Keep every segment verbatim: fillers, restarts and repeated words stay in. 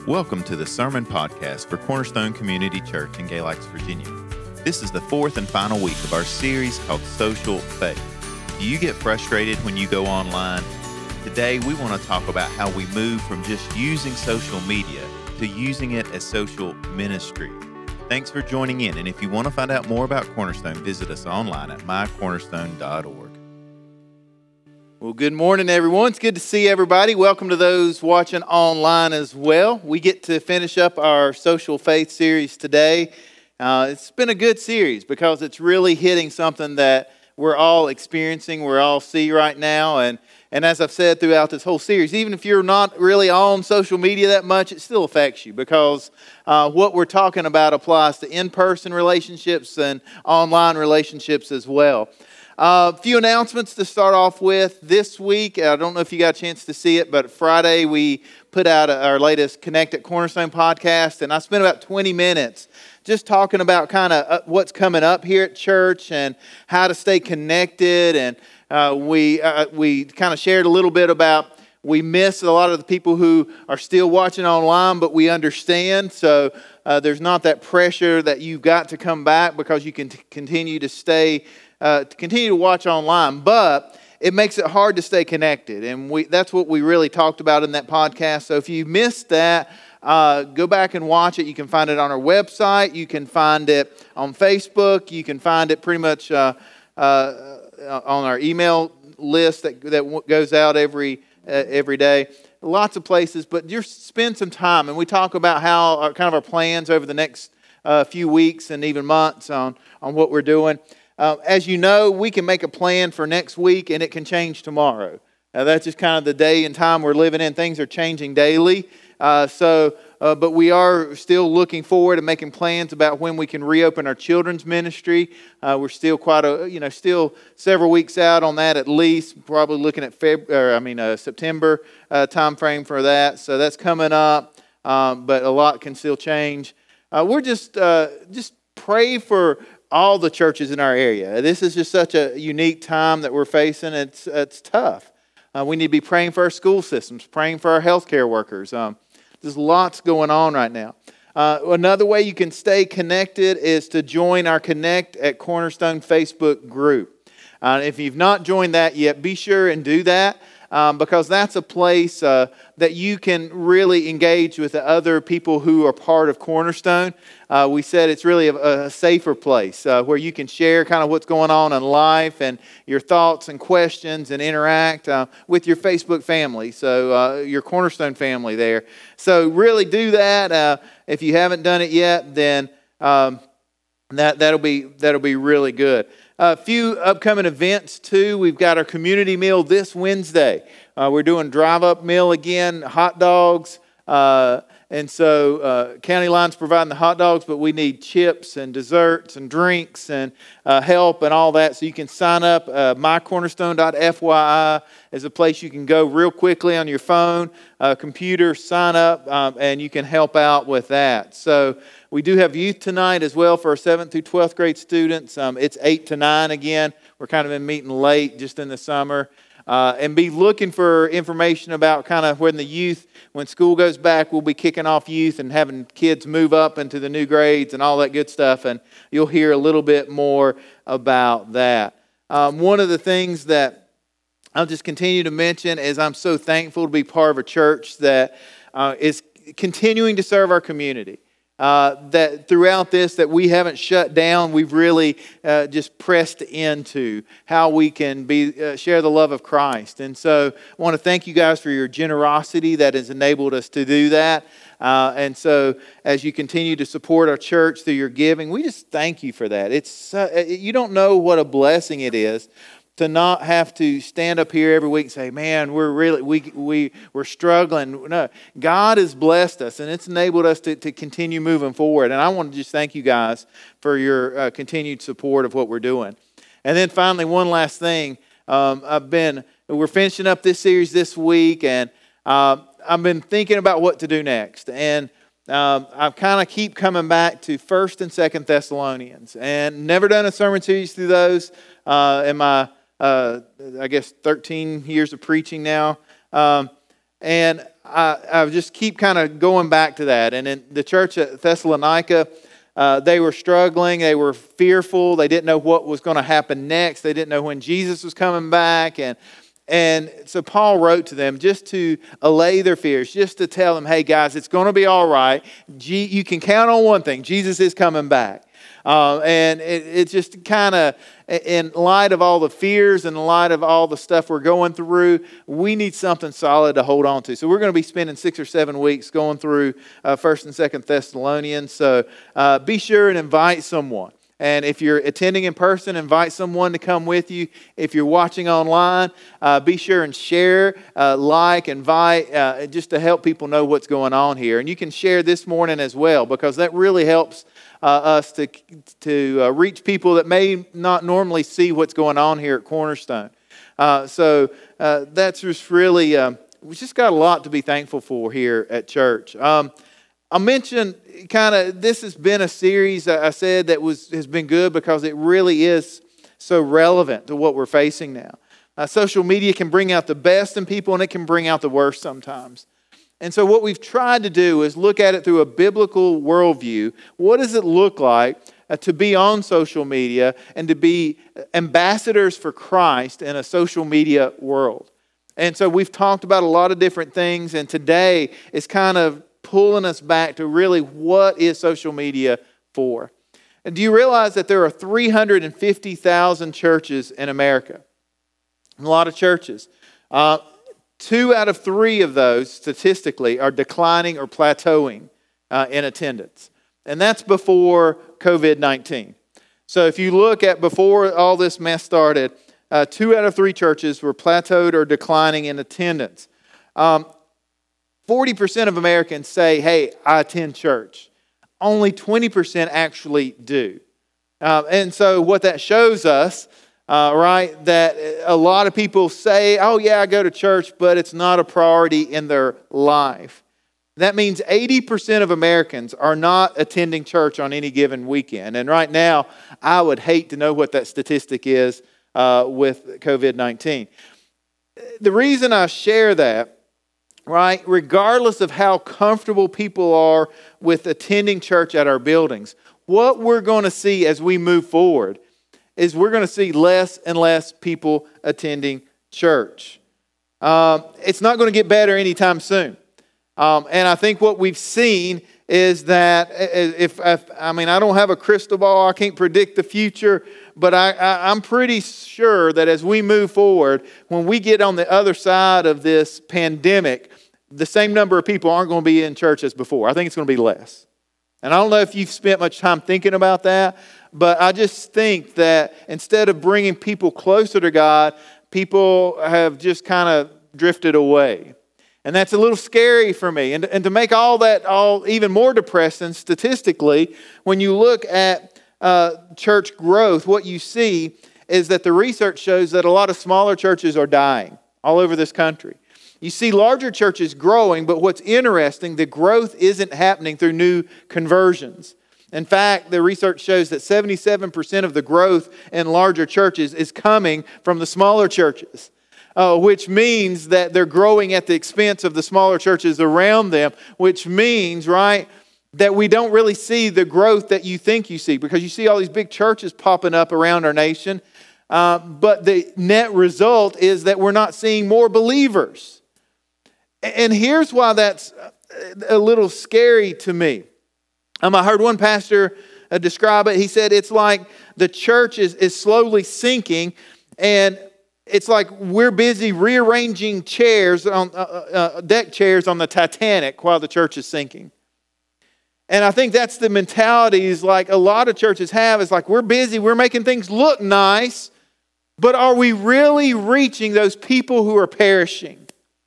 Welcome to the Sermon Podcast for Cornerstone Community Church in Gay Lakes, Virginia. This is the fourth and final week of our series called Social Faith. Do you get frustrated when you go online? Today, we want to talk about how we move from just using social media to using it as social ministry. Thanks for joining in, and if you want to find out more about Cornerstone, visit us online at my cornerstone dot org. Well, good morning, everyone. It's good to see everybody. Welcome to those watching online as well. We get to finish up our Social Faith series today. Uh, it's been a good series because it's really hitting something that we're all experiencing, we're all see right now. And, and as I've said throughout this whole series, even if you're not really on social media that much, it still affects you because uh, what we're talking about applies to in-person relationships and online relationships as well. A uh, few announcements to start off with. This week, I don't know if you got a chance to see it, but Friday we put out our latest Connect at Cornerstone podcast, and I spent about twenty minutes just talking about kind of what's coming up here at church and how to stay connected. And uh, we uh, we kind of shared a little bit about we miss a lot of the people who are still watching online, but we understand. So uh, there's not that pressure that you've got to come back because you can t- continue to stay. Uh, to continue to watch online, but it makes it hard to stay connected, and we that's what we really talked about in that podcast. So if you missed that, uh, go back and watch it. You can find it on our website. You can find it on Facebook. You can find it pretty much uh, uh, on our email list that that goes out every uh, every day. Lots of places, but just spend some time, and we talk about how our, kind of our plans over the next uh, few weeks and even months on on what we're doing. Uh, as you know, we can make a plan for next week and it can change tomorrow. Now, that's just kind of the day and time we're living in. Things are changing daily. Uh, so, uh, but we are still looking forward and making plans about when we can reopen our children's ministry. Uh, we're still quite a, you know, still several weeks out on that at least. Probably looking at Feb, or I mean uh, September uh, time frame for that. So that's coming up, um, but a lot can still change. Uh, we're just uh, just pray for all the churches in our area. This is just such a unique time that we're facing. It's it's tough. Uh, we need to be praying for our school systems, praying for our healthcare workers. Um, there's lots going on right now. Uh, another way you can stay connected is to join our Connect at Cornerstone Facebook group. Uh, if you've not joined that yet, be sure and do that. Um, because that's a place uh, that you can really engage with the other people who are part of Cornerstone. Uh, we said it's really a, a safer place uh, where you can share kind of what's going on in life and your thoughts and questions and interact uh, with your Facebook family, so uh, your Cornerstone family there. So really do that. Uh, if you haven't done it yet, then um, that that'll be that'll be really good. A few upcoming events, too. We've got our community meal this Wednesday. Uh, we're doing drive-up meal again, hot dogs. Uh, and so uh, County Line's providing the hot dogs, but we need chips and desserts and drinks and uh, help and all that. So you can sign up. Uh, my cornerstone dot f y i is a place you can go real quickly on your phone, uh, computer, sign up, um, and you can help out with that. So we do have youth tonight as well for our seventh through twelfth grade students. Um, it's eight to nine again. We're kind of been meeting late just in the summer. Uh, and be looking for information about kind of when the youth, when school goes back, we'll be kicking off youth and having kids move up into the new grades and all that good stuff. And you'll hear a little bit more about that. Um, one of the things that I'll just continue to mention is I'm so thankful to be part of a church that uh, is continuing to serve our community. Uh, that throughout this that we haven't shut down, we've really uh, just pressed into how we can be uh, share the love of Christ. And so I want to thank you guys for your generosity that has enabled us to do that. Uh, and so as you continue to support our church through your giving, we just thank you for that. It's uh, you don't know what a blessing it is to not have to stand up here every week and say, man, we're really, we, we, we're struggling. No, God has blessed us and it's enabled us to, to continue moving forward. And I want to just thank you guys for your uh, continued support of what we're doing. And then finally, one last thing. Um, I've been, we're finishing up this series this week and uh, I've been thinking about what to do next. And um, I kind of keep coming back to First and Second Thessalonians and never done a sermon series through those uh, in my Uh, I guess thirteen years of preaching now. Um, and I, I just keep kind of going back to that. And in the church at Thessalonica, uh, they were struggling. They were fearful. They didn't know what was going to happen next. They didn't know when Jesus was coming back. And And so Paul wrote to them just to allay their fears, just to tell them, hey guys, it's going to be all right. You can count on one thing. Jesus is coming back. Uh, and it, it's just kind of, in light of all the fears and in light of all the stuff we're going through, we need something solid to hold on to. So we're going to be spending six or seven weeks going through uh, First and Second Thessalonians. So uh, be sure and invite someone. And if you're attending in person, invite someone to come with you. If you're watching online, uh, be sure and share, uh, like, invite, uh, just to help people know what's going on here. And you can share this morning as well, because that really helps uh, us to, to uh, reach people that may not normally see what's going on here at Cornerstone. Uh, so uh, that's just really, um, we just got a lot to be thankful for here at church. Um, I mentioned kind of, this has been a series I said that was has been good because it really is so relevant to what we're facing now. Uh, social media can bring out the best in people and it can bring out the worst sometimes. And so what we've tried to do is look at it through a biblical worldview. What does it look like uh, to be on social media and to be ambassadors for Christ in a social media world? And so we've talked about a lot of different things, and today is kind of pulling us back to really what is social media for. And do you realize that there are three hundred fifty thousand churches in America? A lot of churches. Uh, two out of three of those, statistically, are declining or plateauing uh, in attendance. And that's before covid nineteen. So if you look at before all this mess started, uh, two out of three churches were plateaued or declining in attendance. Um, forty percent of Americans say, hey, I attend church. Only twenty percent actually do. Uh, and so what that shows us, uh, right, that a lot of people say, oh yeah, I go to church, but it's not a priority in their life. That means eighty percent of Americans are not attending church on any given weekend. And right now, I would hate to know what that statistic is uh, with covid nineteen. The reason I share that, right, regardless of how comfortable people are with attending church at our buildings, what we're going to see as we move forward is we're going to see less and less people attending church. Um, it's not going to get better anytime soon. Um, and I think what we've seen is that if, if I mean, I don't have a crystal ball, I can't predict the future, but I, I, I'm pretty sure that as we move forward, when we get on the other side of this pandemic, the same number of people aren't going to be in church as before. I think it's going to be less. And I don't know if you've spent much time thinking about that, but I just think that instead of bringing people closer to God, people have just kind of drifted away. And that's a little scary for me. And, and to make all that all even more depressing statistically, when you look at uh, church growth, what you see is that the research shows that a lot of smaller churches are dying all over this country. You see larger churches growing, but what's interesting, the growth isn't happening through new conversions. In fact, the research shows that seventy-seven percent of the growth in larger churches is coming from the smaller churches. Uh, which means that they're growing at the expense of the smaller churches around them, which means, right, that we don't really see the growth that you think you see, because you see all these big churches popping up around our nation, uh, but the net result is that we're not seeing more believers. And here's why that's a little scary to me. Um, I heard one pastor uh, describe it. He said it's like the church is, is slowly sinking, and it's like we're busy rearranging chairs on uh, uh, deck chairs on the Titanic while the church is sinking. And I think that's the mentality is like a lot of churches have. It's like we're busy, we're making things look nice, but are we really reaching those people who are perishing?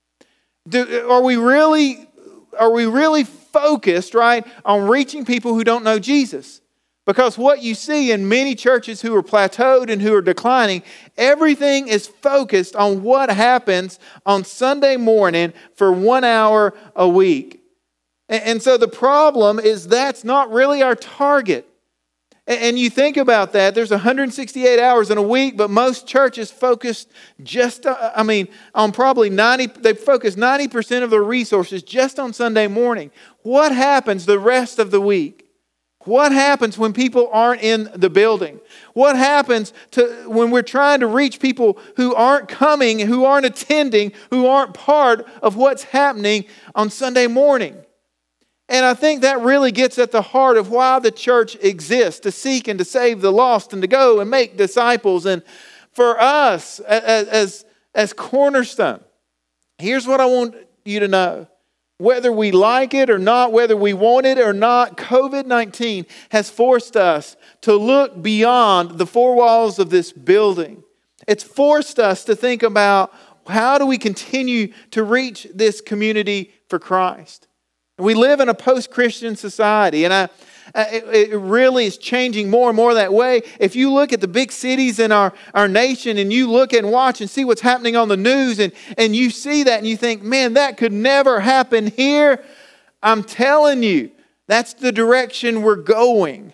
Do, are we really are we really focused, right, on reaching people who don't know Jesus? Because what you see in many churches who are plateaued and who are declining, everything is focused on what happens on Sunday morning for one hour a week. And so the problem is that's not really our target. And you think about that, there's one hundred sixty-eight hours in a week, but most churches focus just, I mean, on probably ninety, they focus ninety percent of their resources just on Sunday morning. What happens the rest of the week? What happens when people aren't in the building? What happens to when we're trying to reach people who aren't coming, who aren't attending, who aren't part of what's happening on Sunday morning? And I think that really gets at the heart of why the church exists, to seek and to save the lost and to go and make disciples. And for us as, as, as Cornerstone, here's what I want you to know. Whether we like it or not, whether we want it or not, covid nineteen has forced us to look beyond the four walls of this building. It's forced us to think about, how do we continue to reach this community for Christ? We live in a post-Christian society, and I, it really is changing more and more that way. If you look at the big cities in our, our nation, and you look and watch and see what's happening on the news, and, and you see that and you think, man, that could never happen here. I'm telling you, that's the direction we're going.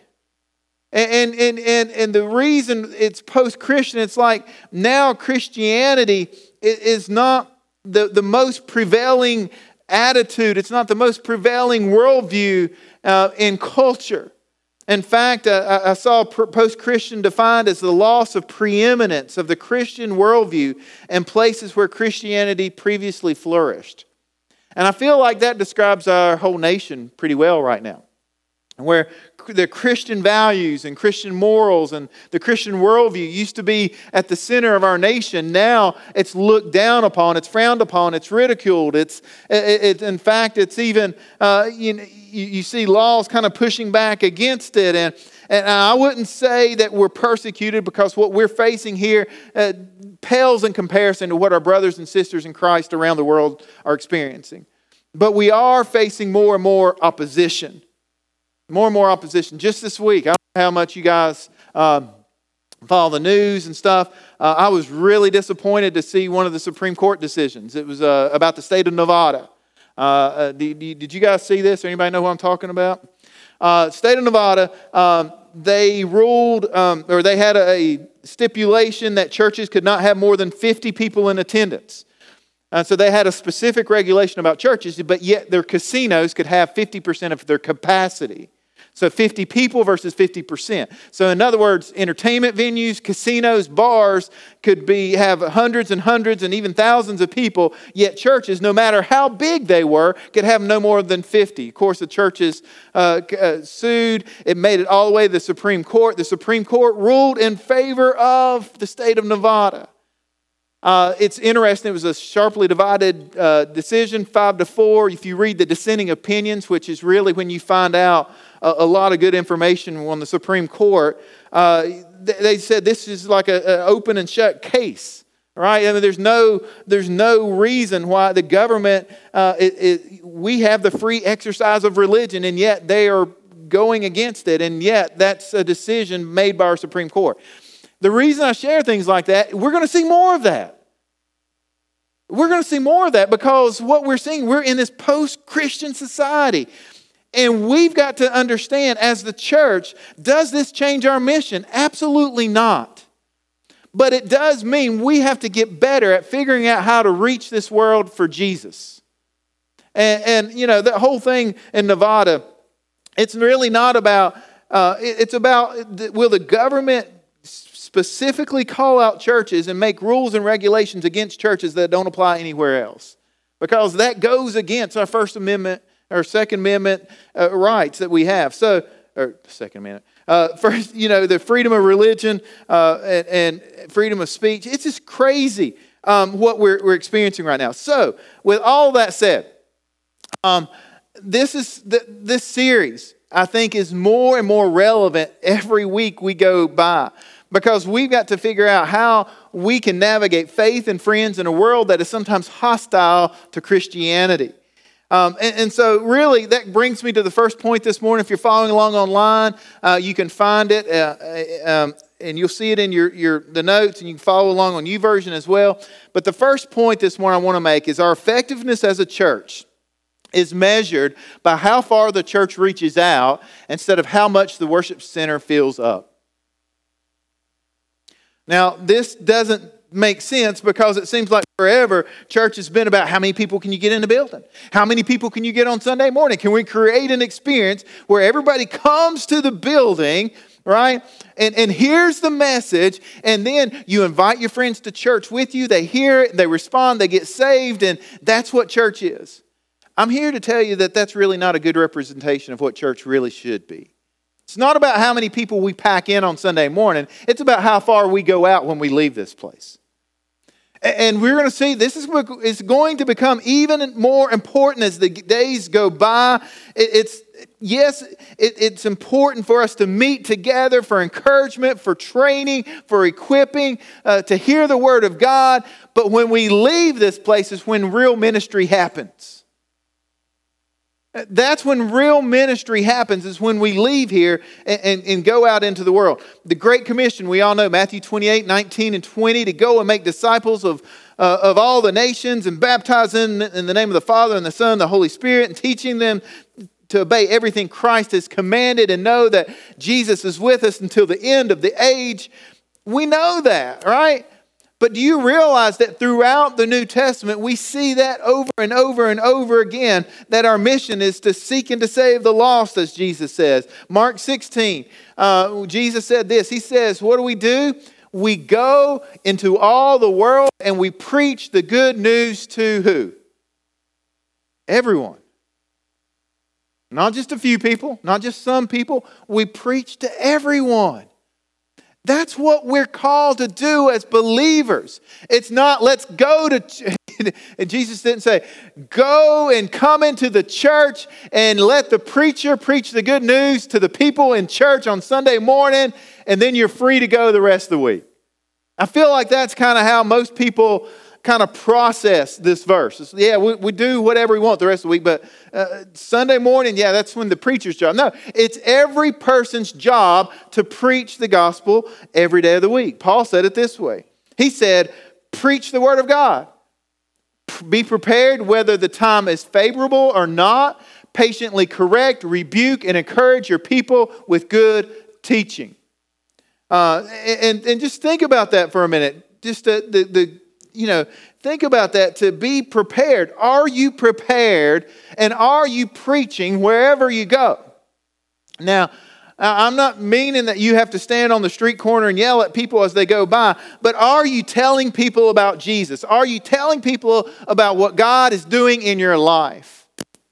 And, and, and, and the reason it's post-Christian, it's like now Christianity is not the, the most prevailing attitude. It's not the most prevailing worldview uh, in culture. In fact, uh, I saw post-Christian defined as the loss of preeminence of the Christian worldview in places where Christianity previously flourished. And I feel like that describes our whole nation pretty well right now, where the Christian values and Christian morals and the Christian worldview used to be at the center of our nation. Now it's looked down upon, it's frowned upon, it's ridiculed. It's, it, it, in fact, it's even, uh, you, you see laws kind of pushing back against it. And, and I wouldn't say that we're persecuted, because what we're facing here uh, pales in comparison to what our brothers and sisters in Christ around the world are experiencing. But we are facing more and more opposition. More and more opposition. Just this week, I don't know how much you guys um, follow the news and stuff. Uh, I was really disappointed to see one of the Supreme Court decisions. It was uh, about the state of Nevada. Uh, uh, did, did you guys see this? Or anybody know what I'm talking about? Uh, state of Nevada, um, they ruled, um, or they had a, a stipulation that churches could not have more than fifty people in attendance. Uh, so they had a specific regulation about churches, but yet their casinos could have fifty percent of their capacity. So fifty people versus fifty percent. So in other words, entertainment venues, casinos, bars could be have hundreds and hundreds and even thousands of people, yet churches, no matter how big they were, could have no more than fifty. Of course, the churches uh, uh, sued. It made it all the way to the Supreme Court. The Supreme Court ruled in favor of the state of Nevada. Uh, it's interesting. It was a sharply divided uh, decision, five to four. If you read the dissenting opinions, which is really when you find out a, a lot of good information on the Supreme Court, uh, they, they said this is like an open and shut case, right? I mean, there's no there's no reason why the government uh, it, it, we have the free exercise of religion, and yet they are going against it, and yet that's a decision made by our Supreme Court. The reason I share things like that, we're going to see more of that. We're going to see more of that because what we're seeing, we're in this post-Christian society. And we've got to understand as the church, does this change our mission? Absolutely not. But it does mean we have to get better at figuring out how to reach this world for Jesus. And, and you know, the whole thing in Nevada, it's really not about, uh, it's about, will the government specifically call out churches and make rules and regulations against churches that don't apply anywhere else? Because that goes against our First Amendment or Second Amendment uh, rights that we have. So, or Second Amendment. Uh, first, you know, the freedom of religion uh, and, and freedom of speech. It's just crazy um, what we're, we're experiencing right now. So, with all that said, um, this is the, this series, I think, is more and more relevant every week we go by. Because we've got to figure out how we can navigate faith and friends in a world that is sometimes hostile to Christianity. Um, and, and so really that brings me to the first point this morning. If you're following along online, uh, you can find it uh, um, and you'll see it in your, your the notes, and you can follow along on YouVersion as well. But the first point this morning I want to make is our effectiveness as a church is measured by how far the church reaches out instead of how much the worship center fills up. Now, this doesn't make sense because it seems like forever church has been about how many people can you get in the building? How many people can you get on Sunday morning? Can we create an experience where everybody comes to the building, right? And, and here's the message, and then you invite your friends to church with you. They hear it, they respond, they get saved, and that's what church is. I'm here to tell you that that's really not a good representation of what church really should be. It's not about how many people we pack in on Sunday morning. It's about how far we go out when we leave this place. And we're going to see this is, is going to become even more important as the days go by. It's yes, it, it's important for us to meet together for encouragement, for training, for equipping, uh, to hear the Word of God. But when we leave this place is when real ministry happens. That's when real ministry happens, is when we leave here and, and, and go out into the world. The Great Commission, we all know, Matthew twenty-eight, nineteen, and twenty, to go and make disciples of, uh, of all the nations and baptize them in the name of the Father and the Son and the Holy Spirit, and teaching them to obey everything Christ has commanded and know that Jesus is with us until the end of the age. We know that, right? But do you realize that throughout the New Testament, we see that over and over and over again, that our mission is to seek and to save the lost, as Jesus says. Mark sixteen, uh, Jesus said this. He says, what do we do? We go into all the world and we preach the good news to who? Everyone. Not just a few people, not just some people. We preach to everyone. That's what we're called to do as believers. It's not, let's go to, and Jesus didn't say, go and come into the church and let the preacher preach the good news to the people in church on Sunday morning, and then you're free to go the rest of the week. I feel like that's kind of how most people kind of process this verse. It's, yeah, we, we do whatever we want the rest of the week, but uh, Sunday morning, yeah, that's when the preacher's job. No, it's every person's job to preach the gospel every day of the week. Paul said it this way. He said, preach the word of God. Be prepared whether the time is favorable or not. Patiently correct, rebuke, and encourage your people with good teaching. Uh, and, and just think about that for a minute. Just the, the, the You know, think about that, to be prepared. Are you prepared, and are you preaching wherever you go? Now, I'm not meaning that you have to stand on the street corner and yell at people as they go by, but are you telling people about Jesus? Are you telling people about what God is doing in your life?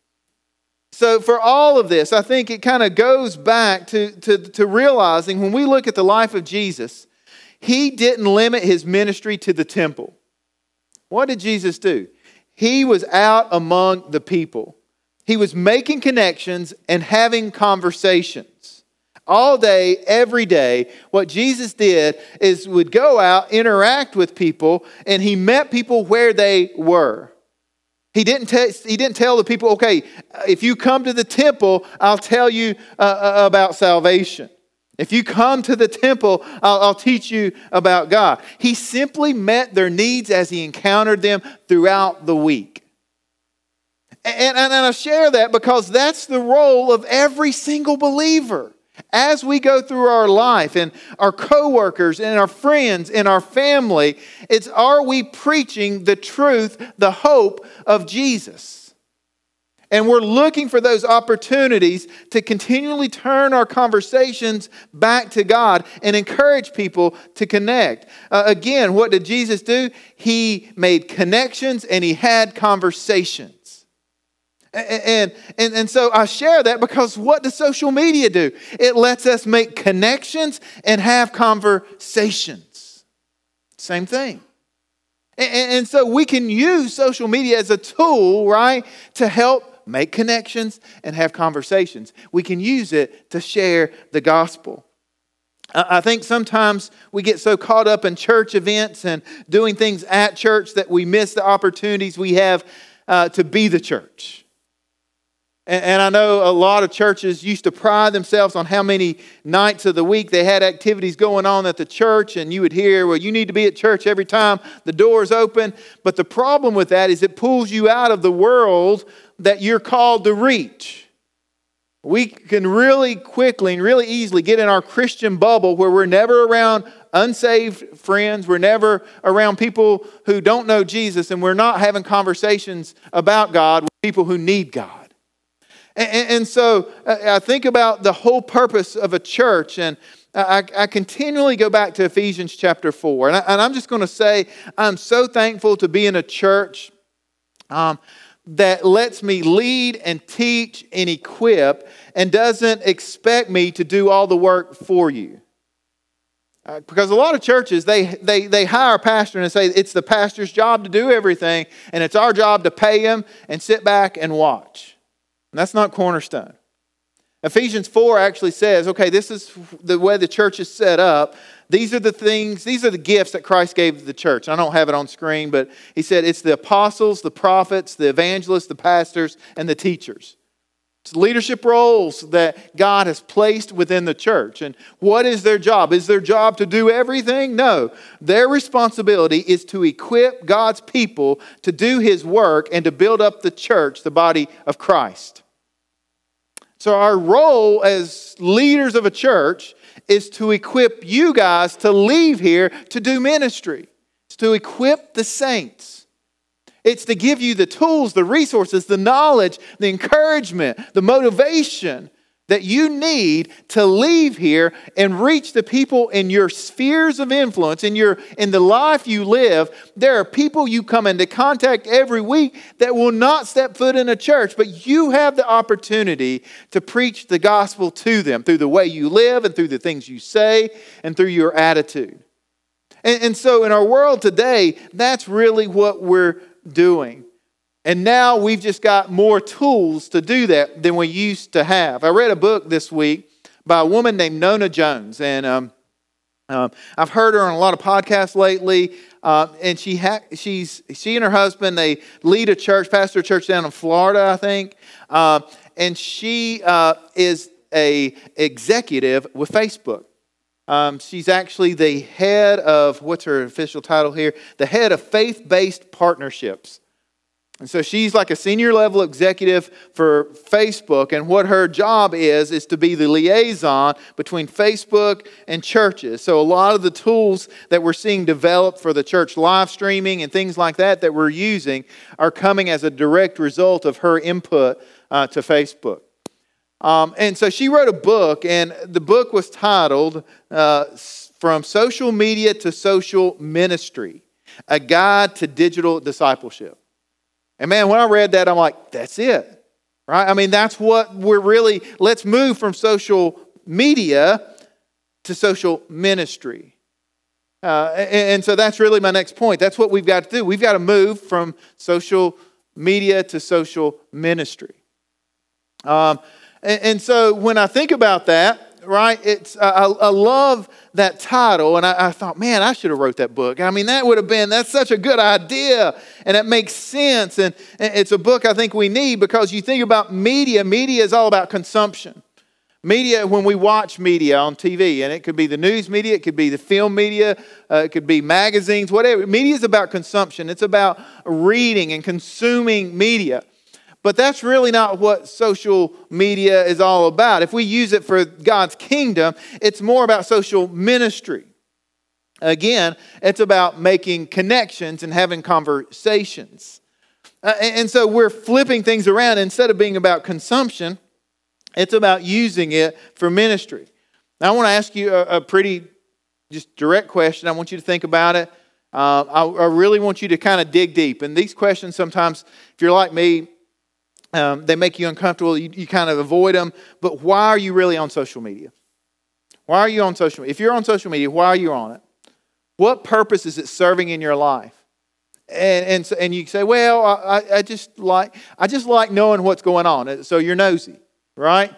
So for all of this, I think it kind of goes back to, to, to realizing when we look at the life of Jesus, He didn't limit His ministry to the temple. What did Jesus do? He was out among the people. He was making connections and having conversations. All day, every day, what Jesus did is would go out, interact with people, and He met people where they were. He didn't, te- he didn't tell the people, okay, if you come to the temple, I'll tell you uh, about salvation. If you come to the temple, I'll, I'll teach you about God. He simply met their needs as He encountered them throughout the week. And, and, and I share that because that's the role of every single believer. As we go through our life and our coworkers and our friends and our family, it's, are we preaching the truth, the hope of Jesus? And we're looking for those opportunities to continually turn our conversations back to God and encourage people to connect. Uh, again, what did Jesus do? He made connections and He had conversations. And, and, and so I share that because what does social media do? It lets us make connections and have conversations. Same thing. And, and so we can use social media as a tool, right, to help make connections and have conversations. We can use it to share the gospel. I think sometimes we get so caught up in church events and doing things at church that we miss the opportunities we have uh, to be the church. And, and I know a lot of churches used to pride themselves on how many nights of the week they had activities going on at the church, and you would hear, well, you need to be at church every time the door's open. But the problem with that is it pulls you out of the world that you're called to reach. We can really quickly and really easily get in our Christian bubble where we're never around unsaved friends. We're never around people who don't know Jesus, and we're not having conversations about God with people who need God. And, and so I think about the whole purpose of a church, and I, I continually go back to Ephesians chapter four. And, I, and I'm just going to say I'm so thankful to be in a church um, that lets me lead and teach and equip and doesn't expect me to do all the work for you. Uh, because a lot of churches, they, they, they hire a pastor and say it's the pastor's job to do everything, and it's our job to pay him and sit back and watch. And that's not Cornerstone. Ephesians four actually says, okay, this is the way the church is set up. These are the things, these are the gifts that Christ gave to the church. I don't have it on screen, but he said it's the apostles, the prophets, the evangelists, the pastors, and the teachers. It's leadership roles that God has placed within the church. And what is their job? Is their job to do everything? No. Their responsibility is to equip God's people to do His work and to build up the church, the body of Christ. So our role as leaders of a church is to equip you guys to leave here to do ministry. It's to equip the saints. It's to give you the tools, the resources, the knowledge, the encouragement, the motivation that you need to leave here and reach the people in your spheres of influence, in your in the life you live. There are people you come into contact every week that will not step foot in a church, but you have the opportunity to preach the gospel to them through the way you live and through the things you say and through your attitude. And, and so in our world today, that's really what we're doing. And now we've just got more tools to do that than we used to have. I read a book this week by a woman named Nona Jones. And um, um, I've heard her on a lot of podcasts lately. Uh, and she ha- she's she and her husband, they lead a church, pastor a church down in Florida, I think. Uh, and she uh, is a executive with Facebook. Um, she's actually the head of, what's her official title here? The head of faith-based partnerships. And so she's like a senior level executive for Facebook, and what her job is, is to be the liaison between Facebook and churches. So a lot of the tools that we're seeing developed for the church live streaming and things like that that we're using are coming as a direct result of her input uh, to Facebook. Um, and so she wrote a book, and the book was titled uh, From Social Media to Social Ministry, A Guide to Digital Discipleship. And man, when I read that, I'm like, that's it, right? I mean, that's what we're really, let's move from social media to social ministry. Uh, and, and so that's really my next point. That's what we've got to do. We've got to move from social media to social ministry. Um, and, and so when I think about that, right, it's I, I love that title, and I, I thought, man, I should have wrote that book. I mean, that would have been, that's such a good idea, and it makes sense, and, and it's a book I think we need, because you think about media, media is all about consumption. Media, when we watch media on T V, and it could be the news media, it could be the film media, uh, it could be magazines, whatever. Media is about consumption. It's about reading and consuming media. But that's really not what social media is all about. If we use it for God's kingdom, it's more about social ministry. Again, it's about making connections and having conversations. Uh, and, and so we're flipping things around. Instead of being about consumption, it's about using it for ministry. Now, I want to ask you a, a pretty just direct question. I want you to think about it. Uh, I, I really want you to kind of dig deep. And these questions sometimes, if you're like me, Um, they make you uncomfortable. You, you kind of avoid them. But why are you really on social media? Why are you on social media? If you're on social media, why are you on it? What purpose is it serving in your life? And and, so, and you say, well, I, I just like I just like knowing what's going on. So you're nosy, right?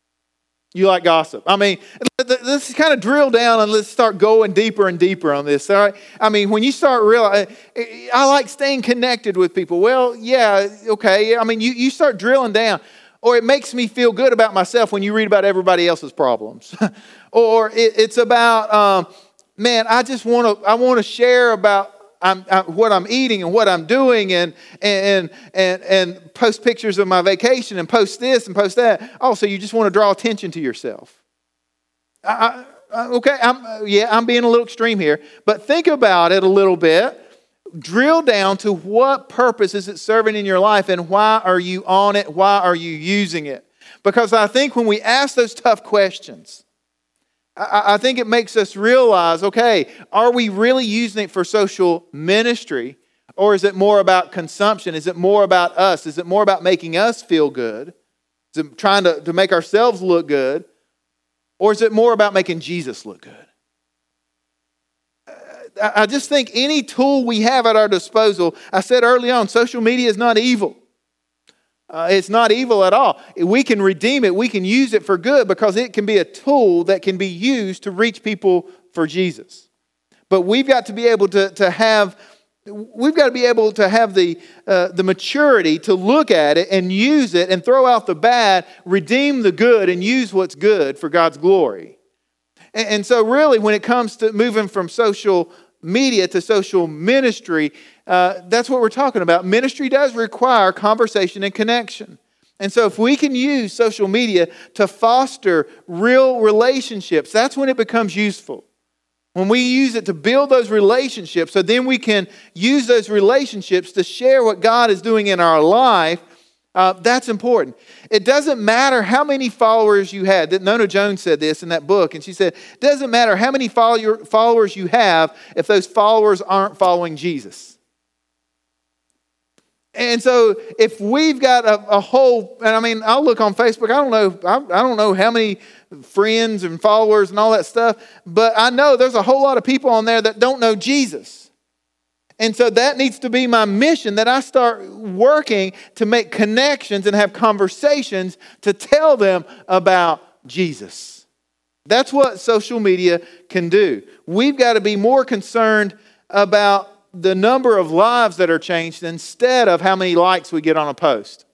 You like gossip. I mean, let's kind of drill down and let's start going deeper and deeper on this. All right? I mean, when you start realizing, I like staying connected with people. Well, yeah, okay. I mean, you, you start drilling down. Or it makes me feel good about myself when you read about everybody else's problems. Or it, it's about, um, man, I just want to I want to share about I'm, I, what I'm eating and what I'm doing, and and and and post pictures of my vacation and post this and post that. Also, you just want to draw attention to yourself. I, I, okay, I'm, yeah, I'm being a little extreme here, but think about it a little bit. Drill down to what purpose is it serving in your life, and why are you on it? Why are you using it? Because I think when we ask those tough questions, I, I think it makes us realize, okay, are we really using it for social ministry, or is it more about consumption? Is it more about us? Is it more about making us feel good? Is it trying to, to make ourselves look good? Or is it more about making Jesus look good? I just think any tool we have at our disposal, I said early on, social media is not evil. Uh, it's not evil at all. We can redeem it. We can use it for good because it can be a tool that can be used to reach people for Jesus. But we've got to be able to, to have, we've got to be able to have the, uh, the maturity to look at it and use it and throw out the bad, redeem the good, and use what's good for God's glory. And, and so really, when it comes to moving from social media to social ministry, uh, that's what we're talking about. Ministry does require conversation and connection. And so if we can use social media to foster real relationships, that's when it becomes useful. When we use it to build those relationships, so then we can use those relationships to share what God is doing in our life, uh, that's important. It doesn't matter how many followers you had. Nona Jones said this in that book, and she said, it doesn't matter how many follow- followers you have if those followers aren't following Jesus. And so if we've got a, a whole, and I mean, I'll look on Facebook, I don't know, I, I don't know how many friends and followers and all that stuff, but I know there's a whole lot of people on there that don't know Jesus. And so that needs to be my mission, that I start working to make connections and have conversations to tell them about Jesus. That's what social media can do. We've got to be more concerned about the number of lives that are changed instead of how many likes we get on a post.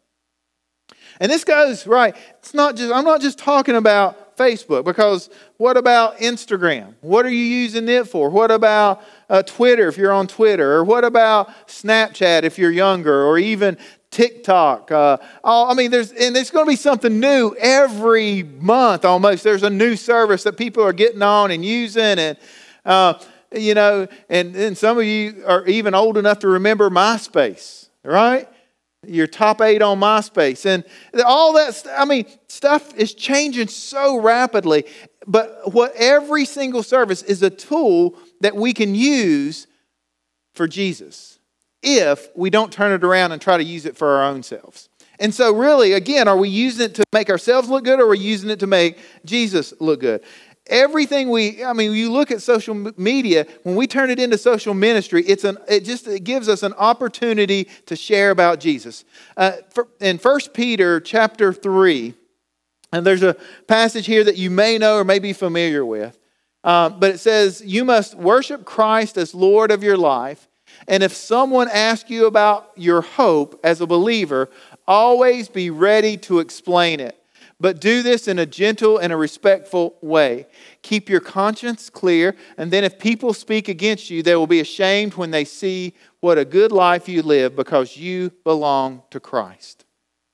And this goes, right, it's not just, I'm not just talking about Facebook, because what about Instagram? What are you using it for? What about uh, Twitter if you're on Twitter? Or what about Snapchat if you're younger? Or even TikTok? Uh, all, I mean, there's and it's going to be something new every month almost. There's a new service that people are getting on and using, and uh, you know, and, and some of you are even old enough to remember MySpace, right? Your top eight on MySpace. And all that, I mean, stuff is changing so rapidly. But what every single service is a tool that we can use for Jesus if we don't turn it around and try to use it for our own selves. And so really, again, are we using it to make ourselves look good, or are we using it to make Jesus look good? Everything we, I mean, you look at social media, when we turn it into social ministry, it's an, it just it gives us an opportunity to share about Jesus. Uh, for, in First Peter chapter three, and there's a passage here that you may know or may be familiar with, uh, but it says, you must worship Christ as Lord of your life, and if someone asks you about your hope as a believer, always be ready to explain it. But do this in a gentle and a respectful way. Keep your conscience clear, and then if people speak against you, they will be ashamed when they see what a good life you live because you belong to Christ.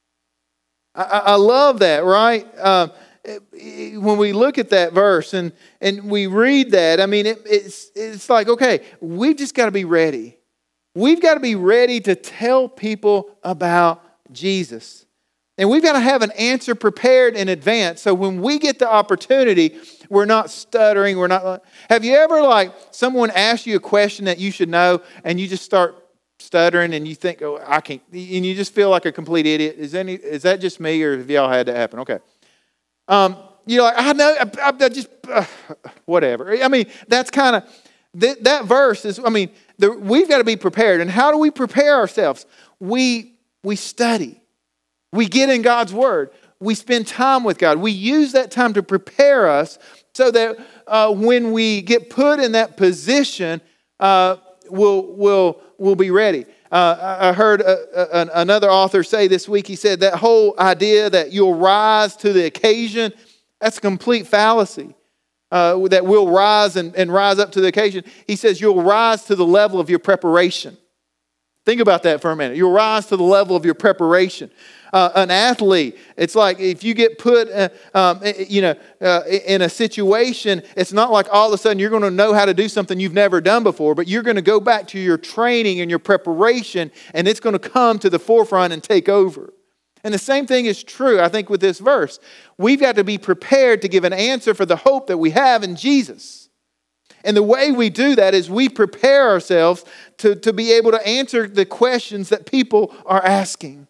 I, I love that, right? Uh, when we look at that verse and, and we read that, I mean, it, it's, it's like, okay, we've just got to be ready. We've got to be ready to tell people about Jesus. And we've got to have an answer prepared in advance. So when we get the opportunity, we're not stuttering. We're not. Have you ever, like, someone asks you a question that you should know and you just start stuttering and you think, oh, I can't, and you just feel like a complete idiot? Is any, is that just me, or have y'all had that happen? Okay. Um, you're like, I know, I, I just, uh, whatever. I mean, that's kind of, th- that verse is, I mean, the, we've got to be prepared. And how do we prepare ourselves? We We study. We get in God's Word. We spend time with God. We use that time to prepare us so that uh, when we get put in that position, uh, we'll, we'll, we'll be ready. Uh, I heard a, a, another author say this week, he said that whole idea that you'll rise to the occasion, that's a complete fallacy. uh, that will rise and, and rise up to the occasion. He says you'll rise to the level of your preparation. Think about that for a minute. You'll rise to the level of your preparation. Uh, an athlete, it's like if you get put, uh, um, you know, uh, in a situation, it's not like all of a sudden you're going to know how to do something you've never done before, but you're going to go back to your training and your preparation, and it's going to come to the forefront and take over. And the same thing is true, I think, with this verse. We've got to be prepared to give an answer for the hope that we have in Jesus. And the way we do that is we prepare ourselves to, to be able to answer the questions that people are asking.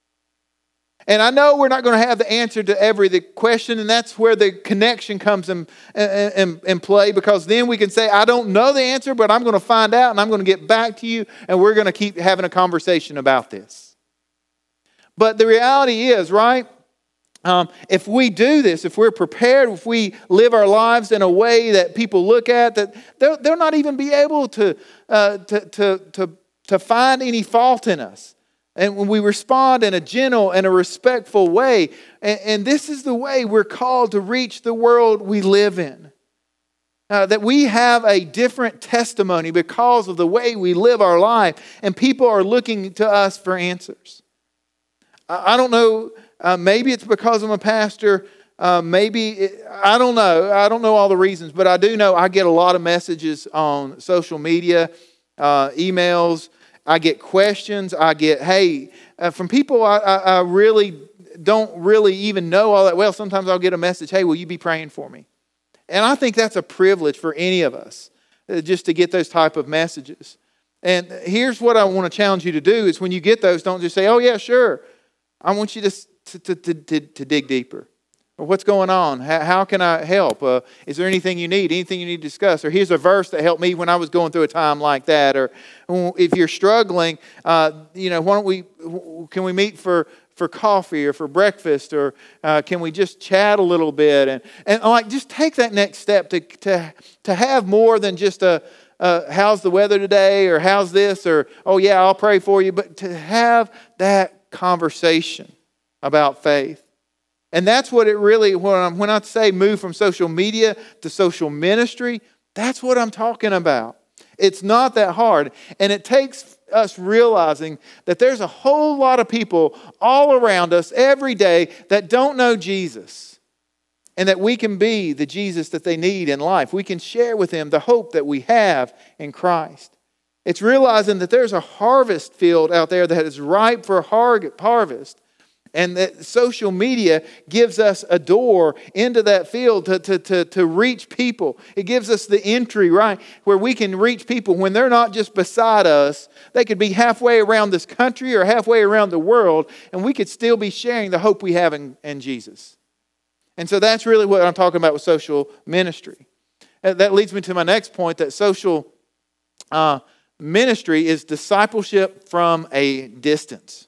And I know we're not going to have the answer to every the question, and that's where the connection comes in, in, in play, because then we can say, I don't know the answer, but I'm going to find out, and I'm going to get back to you, and we're going to keep having a conversation about this. But the reality is, right, um, if we do this, if we're prepared, if we live our lives in a way that people look at, that they'll, they'll not even be able to, uh, to, to, to, to find any fault in us. And when we respond in a gentle and a respectful way, and, and this is the way we're called to reach the world we live in. Uh, that we have a different testimony because of the way we live our life, and people are looking to us for answers. I, I don't know, uh, maybe it's because I'm a pastor, uh, maybe, it, I don't know. I don't know all the reasons, but I do know I get a lot of messages on social media, uh, emails. I get questions. I get, hey, uh, from people I, I, I really don't really even know all that well. Sometimes I'll get a message, hey, will you be praying for me? And I think that's a privilege for any of us, uh, just to get those type of messages. And here's what I want to challenge you to do is when you get those, don't just say, oh, yeah, sure. I want you to, to, to, to, to dig deeper. Or what's going on? How, how can I help? Uh, is there anything you need? Anything you need to discuss? Or here's a verse that helped me when I was going through a time like that. Or if you're struggling, uh, you know, why don't we? Can we meet for, for coffee or for breakfast? Or uh, can we just chat a little bit? And and like just take that next step to to to have more than just a uh, how's the weather today? Or how's this? Or oh yeah, I'll pray for you. But to have that conversation about faith. And that's what it really, when I say move from social media to social ministry, that's what I'm talking about. It's not that hard. And it takes us realizing that there's a whole lot of people all around us every day that don't know Jesus. And that we can be the Jesus that they need in life. We can share with them the hope that we have in Christ. It's realizing that there's a harvest field out there that is ripe for harvest. And that social media gives us a door into that field to, to, to, to reach people. It gives us the entry, right, where we can reach people when they're not just beside us. They could be halfway around this country or halfway around the world, and we could still be sharing the hope we have in, in Jesus. And so that's really what I'm talking about with social ministry. And that leads me to my next point, that social uh, ministry is discipleship from a distance.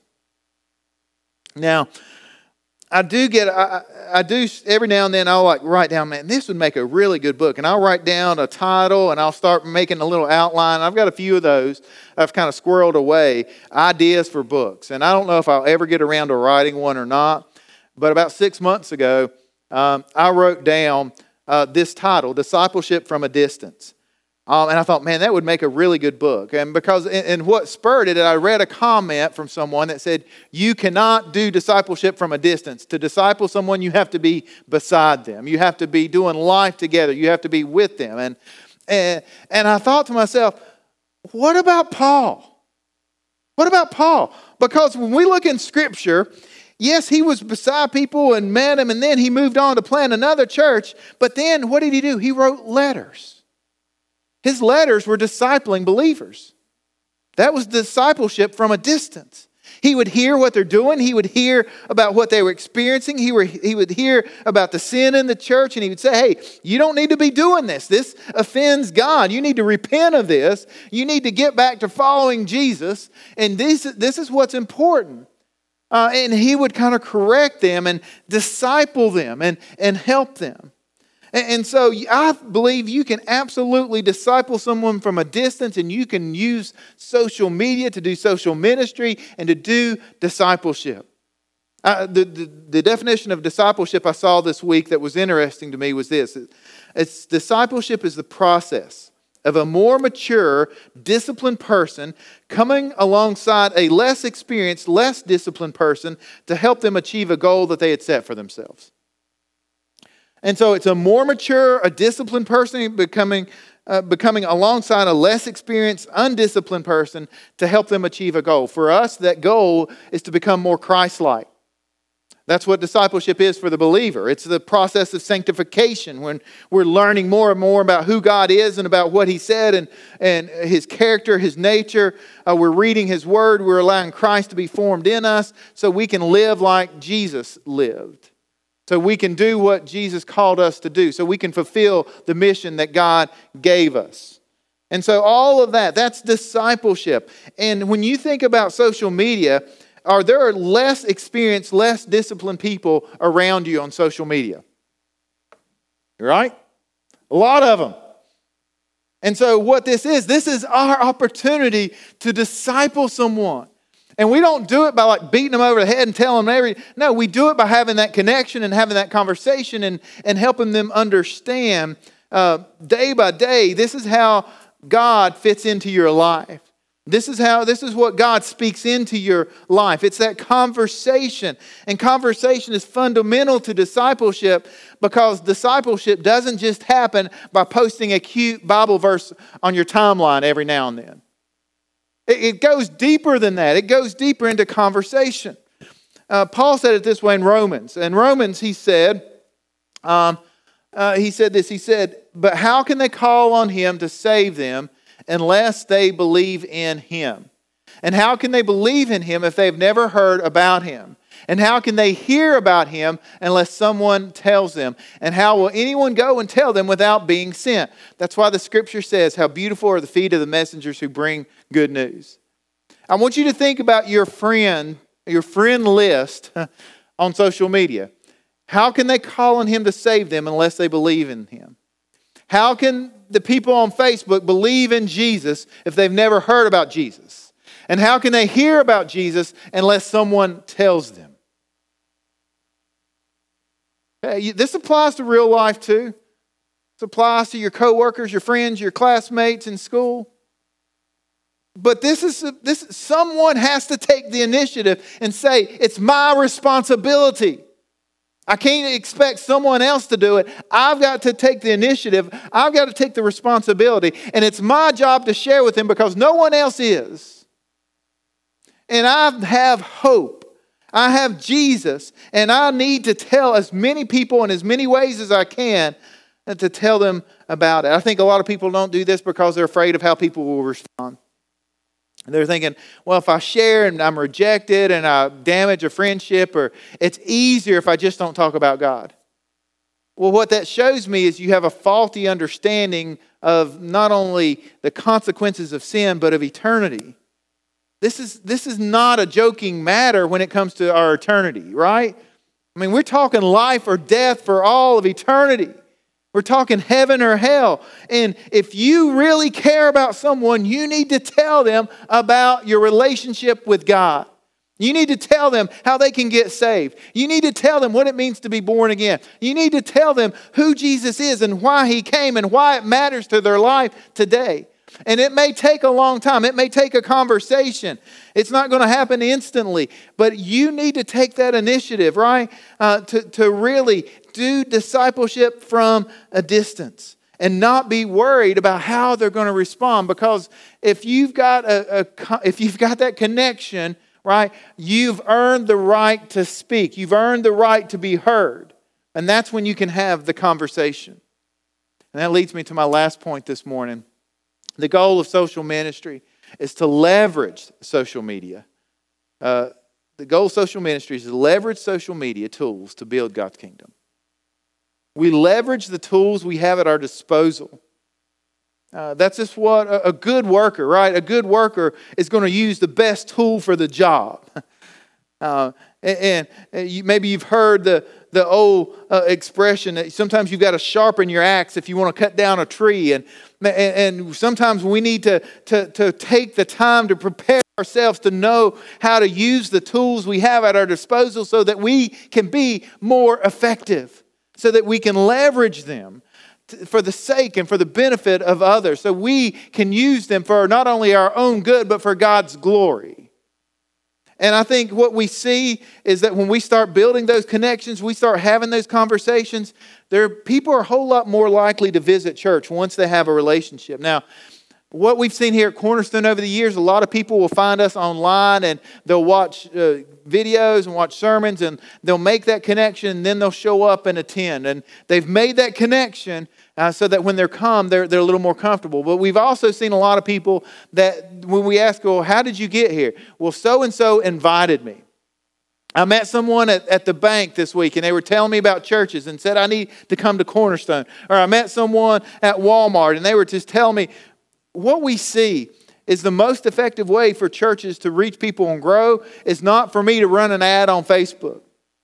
Now, I do get, I, I do, every now and then I'll like write down, man, this would make a really good book. And I'll write down a title and I'll start making a little outline. I've got a few of those I've kind of squirreled away, ideas for books. And I don't know if I'll ever get around to writing one or not. But about six months ago, um, I wrote down uh, this title, Discipleship from a Distance. Um, and I thought, man, that would make a really good book. And because, and what spurred it, I read a comment from someone that said, you cannot do discipleship from a distance. To disciple someone, you have to be beside them. You have to be doing life together. You have to be with them. And, and, and I thought to myself, what about Paul? What about Paul? Because when we look in Scripture, yes, he was beside people and met them, and then he moved on to plant another church. But then what did he do? He wrote letters. His letters were discipling believers. That was discipleship from a distance. He would hear what they're doing. He would hear about what they were experiencing. He, were, he would hear about the sin in the church, and he would say, hey, you don't need to be doing this. This offends God. You need to repent of this. You need to get back to following Jesus, and this, this is what's important. Uh, and he would kind of correct them and disciple them and, and help them. And so I believe you can absolutely disciple someone from a distance, and you can use social media to do social ministry and to do discipleship. I, the, the, the definition of discipleship I saw this week that was interesting to me was this. It's discipleship is the process of a more mature, disciplined person coming alongside a less experienced, less disciplined person to help them achieve a goal that they had set for themselves. And so it's a more mature, a disciplined person becoming, uh, becoming alongside a less experienced, undisciplined person to help them achieve a goal. For us, that goal is to become more Christ-like. That's what discipleship is for the believer. It's the process of sanctification when we're learning more and more about who God is and about what He said and, and His character, His nature. Uh, we're reading His Word. We're allowing Christ to be formed in us so we can live like Jesus lived. So we can do what Jesus called us to do. So we can fulfill the mission that God gave us. And so all of that, that's discipleship. And when you think about social media, Are there less experienced, less disciplined people around you on social media? Right? A lot of them. And so what this is, this is our opportunity to disciple someone. And we don't do it by like beating them over the head and telling them every... No, we do it by having that connection and having that conversation and, and helping them understand uh, day by day, this is how God fits into your life. This is how, this is what God speaks into your life. It's that conversation. And conversation is fundamental to discipleship because discipleship doesn't just happen by posting a cute Bible verse on your timeline every now and then. It, it goes deeper than that. It goes deeper into conversation. Uh, Paul said it this way in Romans. In Romans, he said, um, uh, he said this, he said, but how can they call on Him to save them unless they believe in Him? And how can they believe in Him if they've never heard about Him? And how can they hear about Him unless someone tells them? And how will anyone go and tell them without being sent? That's why the Scripture says, how beautiful are the feet of the messengers who bring good news. I want you to think about your friend, your friend list on social media. How can they call on Him to save them unless they believe in Him? How can the people on Facebook believe in Jesus if they've never heard about Jesus? And how can they hear about Jesus unless someone tells them? Okay, this applies to real life too. This applies to your coworkers, your friends, your classmates in school. But this is this someone has to take the initiative and say, it's my responsibility. I can't expect someone else to do it. I've got to take the initiative. I've got to take the responsibility. And it's my job to share with them because no one else is. And I have hope. I have Jesus. And I need to tell as many people in as many ways as I can to tell them about it. I think a lot of people don't do this because they're afraid of how people will respond. And they're thinking, well, if I share and I'm rejected and I damage a friendship, or it's easier if I just don't talk about God. Well, what that shows me is you have a faulty understanding of not only the consequences of sin, but of eternity. This is, this is not a joking matter when it comes to our eternity, right? I mean, we're talking life or death for all of eternity. We're talking heaven or hell. And if you really care about someone, you need to tell them about your relationship with God. You need to tell them how they can get saved. You need to tell them what it means to be born again. You need to tell them who Jesus is and why He came and why it matters to their life today. And it may take a long time. It may take a conversation. It's not going to happen instantly. But you need to take that initiative, right? Uh, to, to really do discipleship from a distance and not be worried about how they're going to respond. Because if you've got a, a if you've got that connection, right, you've earned the right to speak. You've earned the right to be heard. And that's when you can have the conversation. And that leads me to my last point this morning. The goal of social ministry is to leverage social media. Uh, the goal of social ministry is to leverage social media tools to build God's kingdom. We leverage the tools we have at our disposal. Uh, that's just what a, a good worker, right? A good worker is going to use the best tool for the job. Uh, and, and you, maybe you've heard the, the old uh, expression that sometimes you've got to sharpen your axe if you want to cut down a tree. And, and, and sometimes we need to, to, to take the time to prepare ourselves to know how to use the tools we have at our disposal so that we can be more effective, so that we can leverage them for the sake and for the benefit of others, so we can use them for not only our own good, but for God's glory. And I think what we see is that when we start building those connections, we start having those conversations, there, people are a whole lot more likely to visit church once they have a relationship. Now, what we've seen here at Cornerstone over the years, a lot of people will find us online and they'll watch uh, videos and watch sermons and they'll make that connection and then they'll show up and attend. And they've made that connection uh, so that when they're come, they're, they're a little more comfortable. But we've also seen a lot of people that when we ask, well, how did you get here? Well, so-and-so invited me. I met someone at, at the bank this week and they were telling me about churches and said, I need to come to Cornerstone. Or I met someone at Walmart and they were just telling me. What we see is the most effective way for churches to reach people and grow is not for me to run an ad on Facebook.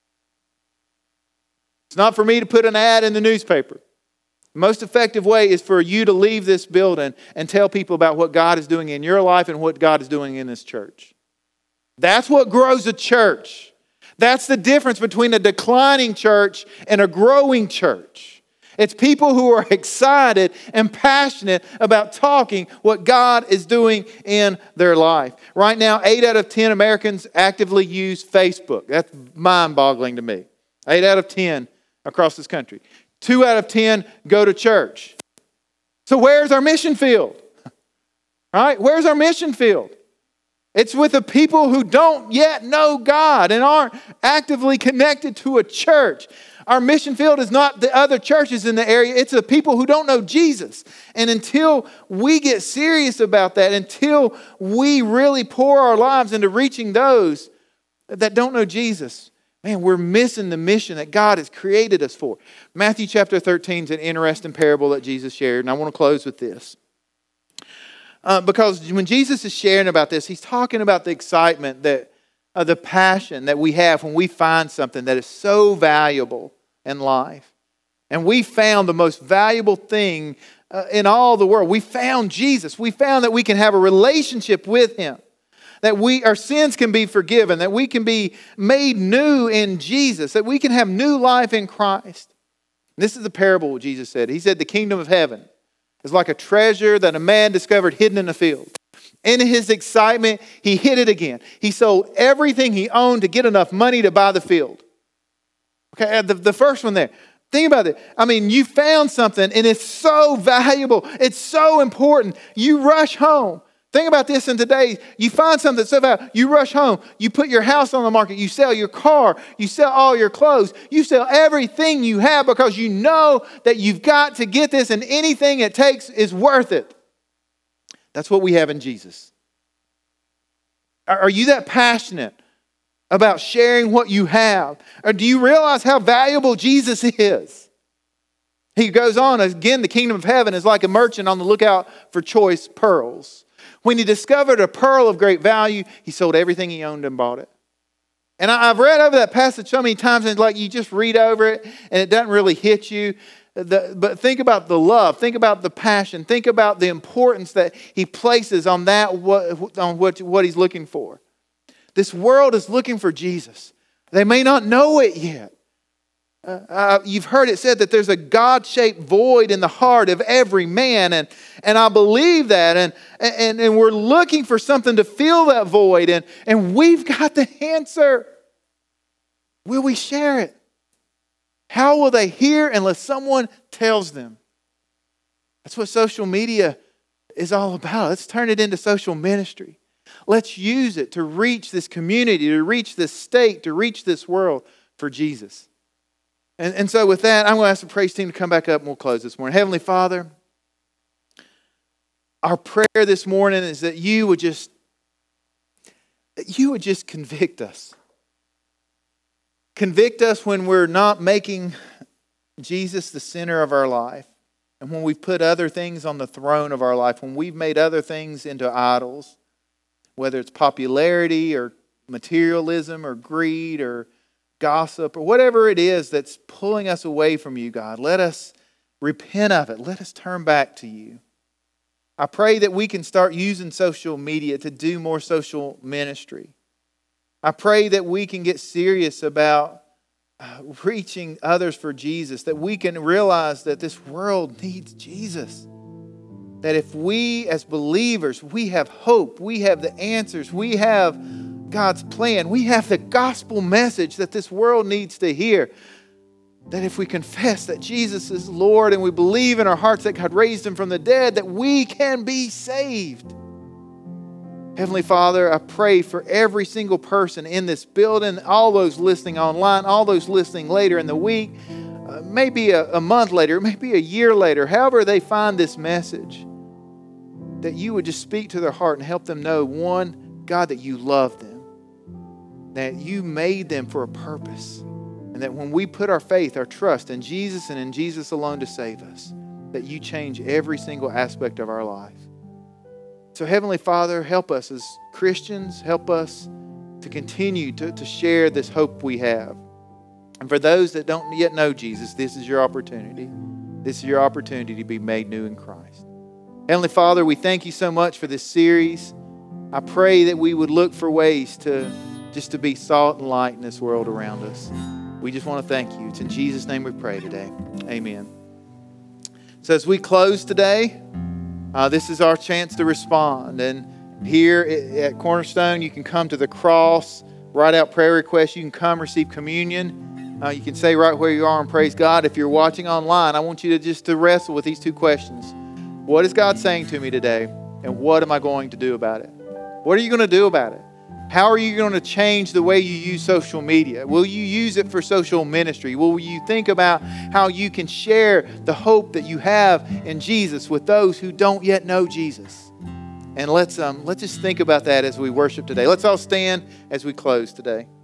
It's not for me to put an ad in the newspaper. The most effective way is for you to leave this building and tell people about what God is doing in your life and what God is doing in this church. That's what grows a church. That's the difference between a declining church and a growing church. It's people who are excited and passionate about talking what God is doing in their life. Right now, eight out of ten Americans actively use Facebook. That's mind-boggling to me. eight out of ten across this country. two out of ten go to church. So where's our mission field? Right? Where's our mission field? It's with the people who don't yet know God and aren't actively connected to a church. Our mission field is not the other churches in the area. It's the people who don't know Jesus. And until we get serious about that, until we really pour our lives into reaching those that don't know Jesus, man, we're missing the mission that God has created us for. Matthew chapter thirteen is an interesting parable that Jesus shared, and I want to close with this. Uh, because when Jesus is sharing about this, he's talking about the excitement, that uh, the passion that we have when we find something that is so valuable in life. And we found the most valuable thing uh, in all the world. We found Jesus. We found that we can have a relationship with Him. That we our sins can be forgiven. That we can be made new in Jesus. That we can have new life in Christ. This is the parable Jesus said. He said the kingdom of heaven is like a treasure that a man discovered hidden in a field. In his excitement, he hid it again. He sold everything he owned to get enough money to buy the field. Okay, the, the first one there. Think about it. I mean, you found something and it's so valuable. It's so important. You rush home. Think about this in today. You find something that's so valuable. You rush home. You put your house on the market. You sell your car. You sell all your clothes. You sell everything you have because you know that you've got to get this and anything it takes is worth it. That's what we have in Jesus. Are you that passionate about sharing what you have? Or do you realize how valuable Jesus is? He goes on, again, the kingdom of heaven is like a merchant on the lookout for choice pearls. When he discovered a pearl of great value, he sold everything he owned and bought it. And I've read over that passage so many times, and it's like you just read over it, and it doesn't really hit you. The, but think about the love. Think about the passion. Think about the importance that he places on that, what, on what, what he's looking for. This world is looking for Jesus. They may not know it yet. Uh, uh, you've heard it said that there's a God-shaped void in the heart of every man, and, and I believe that, and, and, and we're looking for something to fill that void, and, and we've got the answer. Will we share it? How will they hear unless someone tells them? That's what social media is all about. Let's turn it into social ministry. Let's use it to reach this community, to reach this state, to reach this world for Jesus. And, and so with that, I'm going to ask the praise team to come back up and we'll close this morning. Heavenly Father, our prayer this morning is that you would just, that you would just convict us. Convict us when we're not making Jesus the center of our life. And when we've put other things on the throne of our life. When we've made other things into idols. Whether it's popularity or materialism or greed or gossip or whatever it is that's pulling us away from you, God. Let us repent of it. Let us turn back to you. I pray that we can start using social media to do more social ministry. I pray that we can get serious about uh, reaching others for Jesus, that we can realize that this world needs Jesus. That if we as believers, we have hope, we have the answers, we have God's plan, we have the gospel message that this world needs to hear. That if we confess that Jesus is Lord and we believe in our hearts that God raised Him from the dead, that we can be saved. Heavenly Father, I pray for every single person in this building, all those listening online, all those listening later in the week, uh, maybe a, a month later, maybe a year later, however they find this message, that you would just speak to their heart and help them know, one, God, that you love them, that you made them for a purpose. And that when we put our faith, our trust in Jesus and in Jesus alone to save us, that you change every single aspect of our life. So Heavenly Father, help us as Christians, help us to continue to, to share this hope we have. And for those that don't yet know Jesus, this is your opportunity. This is your opportunity to be made new in Christ. Heavenly Father, we thank you so much for this series. I pray that we would look for ways to just to be salt and light in this world around us. We just want to thank you. It's in Jesus' name we pray today. Amen. So as we close today, uh, this is our chance to respond. And here at Cornerstone, you can come to the cross, write out prayer requests. You can come receive communion. Uh, you can say right where you are and praise God. If you're watching online, I want you to just to wrestle with these two questions. What is God saying to me today? And what am I going to do about it? What are you going to do about it? How are you going to change the way you use social media? Will you use it for social ministry? Will you think about how you can share the hope that you have in Jesus with those who don't yet know Jesus? And let's um, let's just think about that as we worship today. Let's all stand as we close today.